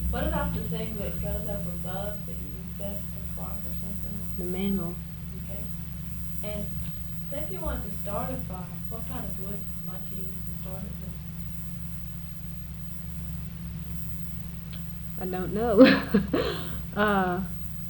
What about the thing that goes up above that you use best to clock or something? The mantle. Okay. And say if you wanted to start a fire, what kind of wood might you use to start it with? I don't know. uh,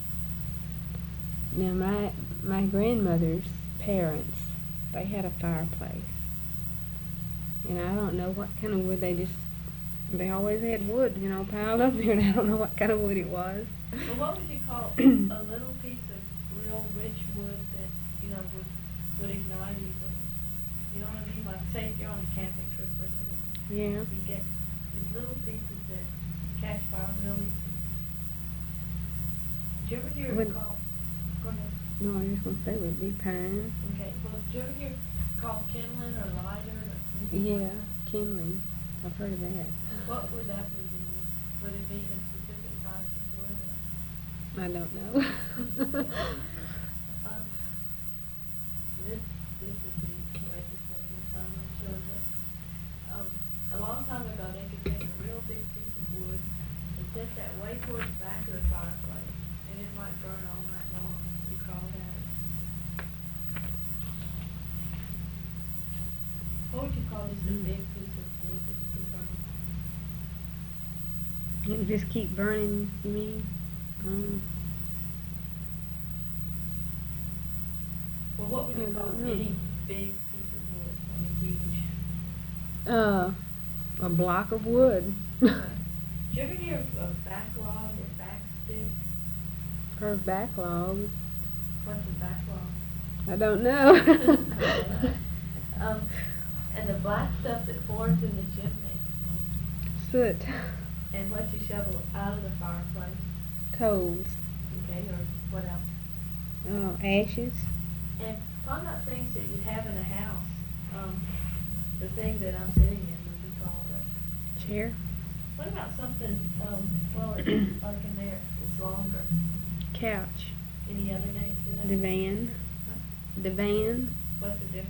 Now my grandmother's parents, they had a fireplace, and I don't know what kind of wood they always had wood, piled up there, and I don't know what kind of wood it was. Well, what would you call a little piece of real rich wood that would ignite easily? You know what I mean? Like say if you're on a camping trip or something. Yeah. You get these little pieces that catch fire real easy. Did you ever hear it called? Go ahead. No, I was just gonna say it would be pine. Okay. Well, did you ever hear it called kindling or lighter or something? Yeah, kindling. I've heard of that. What would that be? Would it be a specific type of wood? I don't know. This would be way before your time, I'm sure. But, a long time ago, they could take a real big piece of wood and set that way towards the back of the fireplace, and it might burn all night long. You call that? What would you call just a big piece of wood that you could burn? It would just keep burning, you mean? Well, what would you call any big piece of wood? I mean, huge. A block of wood. Did you ever hear of a backlog or backstick? Or backlog. What's a backlog? I don't know. And the black stuff that forms in the chimney. Soot. And what you shovel out of the fireplace. Coals. Okay, or what else? Ashes. And talking about things that you'd have in a house, the thing that I'm sitting in would be called a chair. What about something, it's like in there, it's longer? Couch. Any other names for that? Divan. Huh? Divan. What's the difference?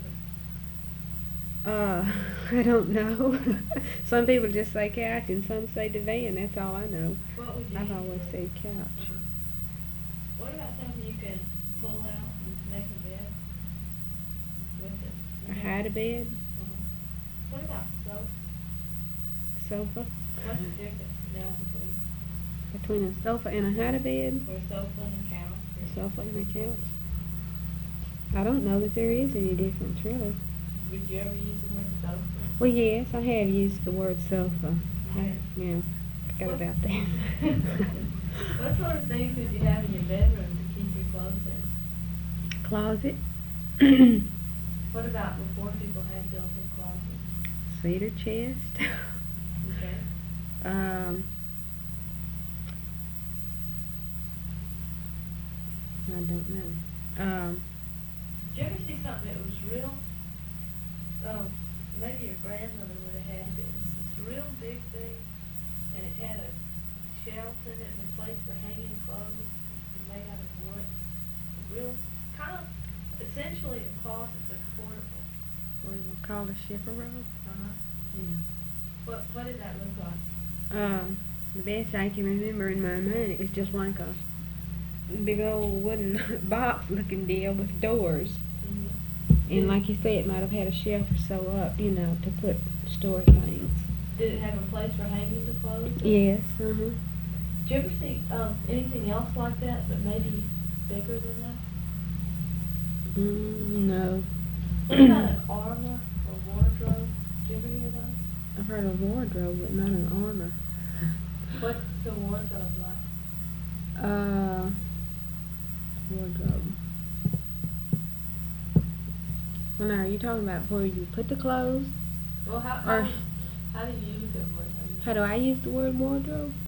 I don't know. Some people just say couch and some say divan. That's all I know. What would you I've use always for said couch. Uh-huh. What about something you can pull out and make a bed with it? A hide-a-bed. Uh-huh. What about sofa? Sofa. What's the difference now Between a sofa and a hide-a-bed? or a sofa and a couch? A sofa and a couch. I don't know that there is any difference, really. Would you ever use the word sofa? Well, yes, I have used the word sofa. Okay. Yeah, forgot about that. What sort of things did you have in your bedroom to keep your clothes in? Closet. What about before people had built-in closets? Cedar chest. Okay. I don't know. Did you ever see something that was real? Maybe your grandmother would have had it. It was this real big thing, and it had a shelf in it and a place for hanging clothes. It was made out of wood. Real, kind of, essentially a closet but portable. What do we call a shipper robe? Uh-huh. Yeah. What did that look like? The best I can remember in my mind, it was just like a big old wooden box looking deal with doors. Mm-hmm. And like you say, it might have had a shelf or so up, to store things. Did it have a place for hanging the clothes? Yes, Did you ever see anything else like that, but maybe bigger than that? No. What about an armor or wardrobe? Did you ever hear those? I've heard of wardrobe, but not an armor. What's the wardrobe like? Wardrobe. Well, now, are you talking about where you put the clothes? Well, how do you use it? How do I use the word wardrobe?